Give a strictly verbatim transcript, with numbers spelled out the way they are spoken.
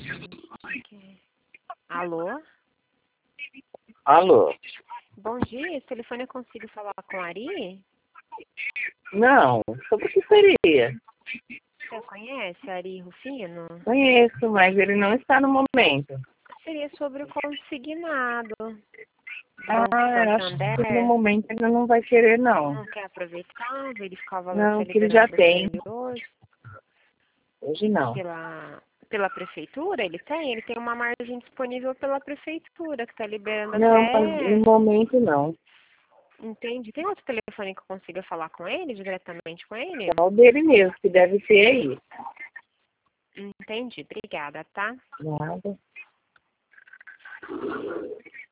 Ok. Alô? Alô? Bom dia, esse telefone eu consigo falar com a Ari? Não, sobre o que seria? Você conhece a Ari Rufino? Conheço, mas ele não está no momento. Seria sobre o consignado. Ah, Banco eu acho que no Santander. momento ele não vai querer, não. Não quer aproveitar, verificar o valor que Não, foi que ele já liberado para tem. ele hoje Hoje não. pela, pela prefeitura? Ele tem? Ele tem uma margem disponível pela prefeitura, que está liberando Não, mas até... no momento não. Entende? Tem outro telefone que eu consiga falar com ele, diretamente com ele? Só o dele mesmo, que deve ser aí. Entendi, obrigada, tá? Nada.